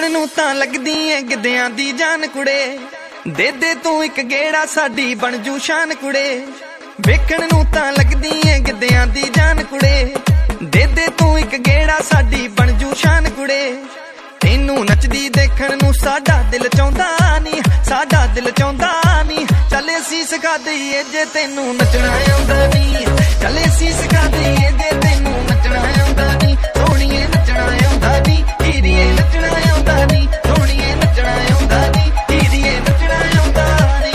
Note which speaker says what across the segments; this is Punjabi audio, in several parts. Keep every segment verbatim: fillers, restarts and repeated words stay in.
Speaker 1: ਵੇਖਣ ਨੂੰ ਤਾਂ ਲੱਗਦੀ ਏ ਗਿੱਧਿਆਂ ਦੀ ਜਾਨ ਕੁੜੇ, ਦੇ ਦੇ ਤੂੰ ਇੱਕ ਗੇੜਾ ਸਾਡੀ ਬਣ ਜੂ ਸ਼ਾਨ ਕੁੜੇ। ਵੇਖਣ ਨੂੰ ਤਾਂ ਲੱਗਦੀ ਏ ਗਿੱਧਿਆਂ ਦੀ ਜਾਨ ਕੁੜੇ, ਦੇ ਦੇ ਤੂੰ ਇੱਕ ਗੇੜਾ ਸਾਡੀ ਬਣ ਜੂ ਸ਼ਾਨ ਕੁੜੇ। ਤੈਨੂੰ ਨੱਚਦੀ ਦੇਖਣ ਨੂੰ ਸਾਡਾ ਦਿਲ ਚਾਹੁੰਦਾ ਨੀ, ਸਾਡਾ ਦਿਲ ਚਾਹੁੰਦਾ ਨੀ। ਚੱਲ ਅਸੀਂ ਸਿਖਾ ਦਈਏ ਜੇ ਤੈਨੂੰ ਨੱਚਣਾ ਆਉਂਦਾ ਨੀ, ਚੱਲ ਅਸੀਂ ਸਿਖਾ ਦਈਏ ਜੇ ਤੈਨੂੰ ਨੱਚਣਾ ਆਉਂਦਾ ਨੀ। ਸੋਹਣੀਏ ਨੱਚਣਾ ਆਉਂਦਾ ਨੀ, ਹੀਰੀਏ ਨੱਚਣਾ ਆਉਂਦਾ ਨੀ, ਸੋਹਣੀਏ ਨੱਚਣਾ ਆਉਂਦਾ ਨੀ, ਹੀਰੀਏ ਨੱਚਣਾ ਆਉਂਦਾ ਨੀ।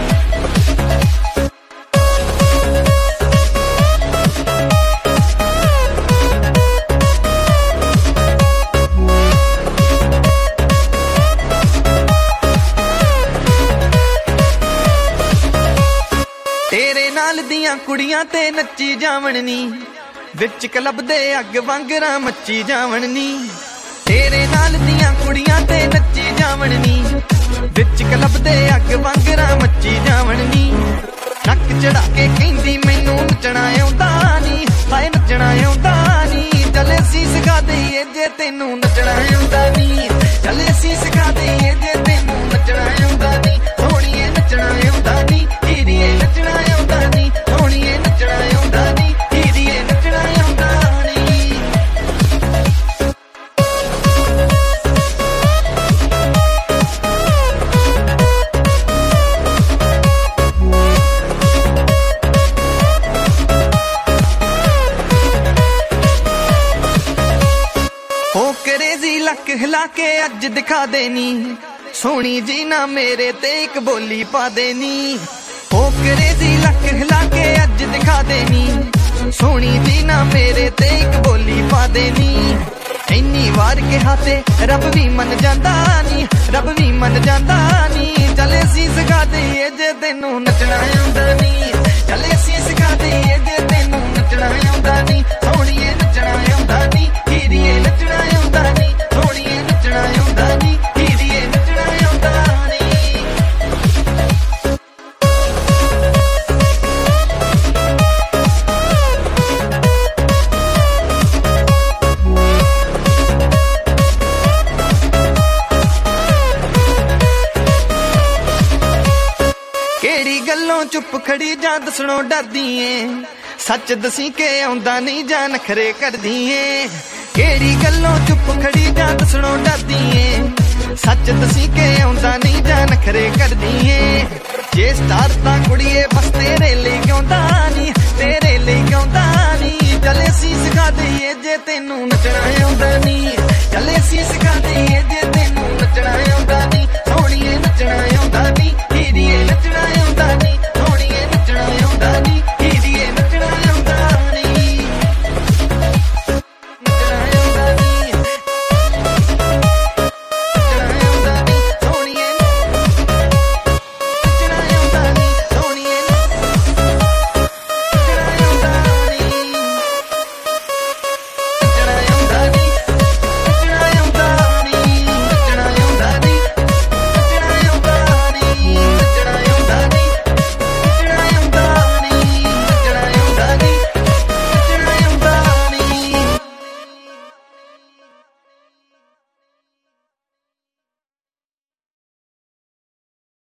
Speaker 1: ਤੇਰੇ ਨਾਲ ਦੀਆਂ ਕੁੜੀਆਂ ਤੇ ਨੱਚੀ ਜਾਵਣ ਨੀ, ਵਿੱਚ ਕਲੱਬ ਦੇ ਅੱਗ ਵਾਂਗਰਾਂ ਮੱਚੀ ਜਾਵਣ ਨੀ। ਤੇਰੇ ਨਾਲ ਦੀਆਂ ਕੁੜੀਆਂ ਤੇ ਨੱਚੀ ਜਾਵਣ ਨੀ, ਵਿੱਚ ਕਲੱਬ ਦੇ ਅੱਗ ਵਾਂਗਰਾਂ ਮੱਚੀ ਜਾਵਣ ਨੀ। ਨੱਕ ਚੜਾ ਕੇ ਕਹਿੰਦੀ ਮੈਨੂੰ ਨੱਚਣਾ ਆਉਂਦਾ ਨੀ, ਹਾਏ ਨੱਚਣਾ ਆਉਂਦਾ ਨੀ। ਚੱਲ ਅਸੀਂ ਸਿਖਾ ਦਈਏ ਜੇ ਤੈਨੂੰ ਨੱਚਣਾ ਆਉਂਦਾ ਨੀ, ਚੱਲ ਅਸੀਂ ਸਿਖਾ ਦਈਏ ਜੇ ਤੈਨੂੰ ਨੱਚਣਾ ਆਉਂਦਾ ਨੀ। ਸੋਹਣੀਏ ਨੱਚਣਾ ਆਉਂਦਾ ਨੀ, ਹੀਰੀਏ ਨੱਚਣਾ ਆਉਂਦਾ ਨੀ, ਸੋਹਣੀਏ ਨੱਚਣਾ ਆਉਂਦਾ ਨੀ, ਹੀਰੀਏ ਨੱਚਣਾ ਆਉਂਦਾ ਨੀ। ਹੋ ਕਰੇਜ਼ੀ ਲੱਕ ਹਿਲਾ ਕੇ ਅੱਜ ਦਿਖਾ ਦੇਨੀ, ਸੋਹਣੀ ਜੀ ਨਾ ਮੇਰੇ ਤੇ ਇੱਕ ਬੋਲੀ ਪਾ ਦੇਨੀ। ਹੋ ਕਰੇਜ਼ੀ ਲੱਕ ਹਿਲਾ ਕੇ ਅੱਜ ਦਿਖਾ ਦੇਨੀ, ਸੋਹਣੀ ਜੀ ਨਾ ਮੇਰੇ ਤੇ ਇੱਕ ਬੋਲੀ ਪਾ ਦੇਨੀ। ਇੰਨੀ ਵਾਰ ਕਿਹਾ ਤੇ ਰੱਬ ਵੀ ਮੰਨ ਜਾਂਦਾ ਨੀ, ਰੱਬ ਵੀ ਮੰਨ ਜਾਂਦਾ ਨੀ। ਚੱਲ ਅਸੀਂ ਸਿਖਾ ਦਈਏ ਜੇ ਤੈਨੂੰ ਨੱਚਣਾ ਆਉਂਦਾ ਨੀ, ਚੱਲ ਅਸੀਂ ਸਿਖਾ ਦਈਏ ਜੇ ਤੈਨੂੰ ਨੱਚਣਾ ਆਉਂਦਾ ਨੀ। ਸੋਹਣੀਏ ਨੱਚਣਾ ਆਉਂਦਾ ਨੀ, ਹੀਰੀਏ ਨੱਚਣਾ ਆਉਂਦਾ ਨੀ, ਸੋਹਣੀਏ ਨੱਚਣਾ ਆਉਂਦਾ ਨੀ, ਹੀਰੀਏ ਨੱਚਣਾ ਆਉਂਦਾ ਨੀ। ਕਿਹੜੀ ਗੱਲੋਂ ਚੁੱਪ ਖੜੀ ਜਾਂ ਦੱਸਣੋਂ ਡਰਦੀ ਏ, ਸੱਚ ਦਸੀ ਕੇ ਆਉਂਦਾ ਨਹੀਂ ਜਾਂ ਨਖਰੇ ਕਰਦੀ ਏ। ਕਿਹੜੀ ਗੱਲੋਂ ਚੁੱਪ ਖੜੀ ਜਾਂ ਦੱਸਣੋਂ ਡਰਦੀ ਏ, ਸੱਚ ਦਸੀ ਕੇ ਆਉਂਦਾ ਨਹੀਂ ਜਾਂ ਨਖਰੇ ਕਰਦੀ ਏ। ਜੇ ਸਟਾਰ ਤਾਂ ਕੁੜੀਏ ਬਸ ਤੇਰੇ ਲਈ ਗਾਉਂਦਾ ਨੀ, ਤੇਰੇ ਲਈ ਗਾਉਂਦਾ ਨੀ। ਚੱਲ ਅਸੀਂ ਸਿਖਾ ਦਈਏ ਜੇ ਤੈਨੂੰ ਨੱਚਣਾ ਆਉਂਦਾ ਨੀ, ਚੱਲ ਅਸੀਂ ਸਿਖਾ ਦਈਏ